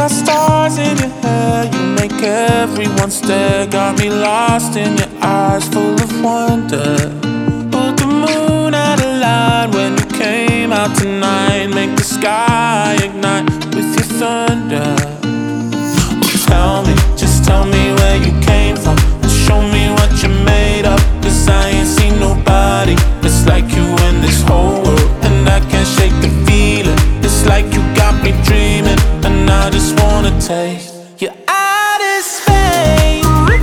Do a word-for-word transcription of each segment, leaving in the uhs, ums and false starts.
got stars in your hair, you make everyone stare. Got me lost in your eyes, full of wonder. Put the moon out of line when you came out tonight. Make the sky ignite with your thunder. Well, tell me, just tell me where you came from, and show me what you're made of. Cause I ain't seen nobody that's like you in this whole world, and I can't shake the feeling. It's like you got me dreaming, and I just wanna taste your outer space.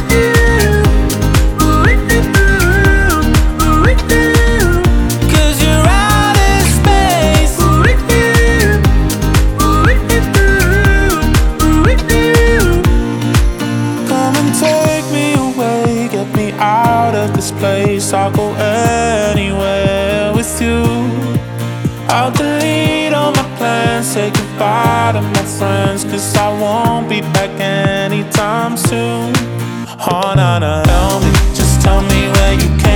Cause you're outer space. Come and take me away, get me out of this place. I'll go anywhere with you. I'll delete all my plans, say goodbye to my friends, cause I won't be back anytime soon. Oh, nah, nah. Tell me, just tell me where you came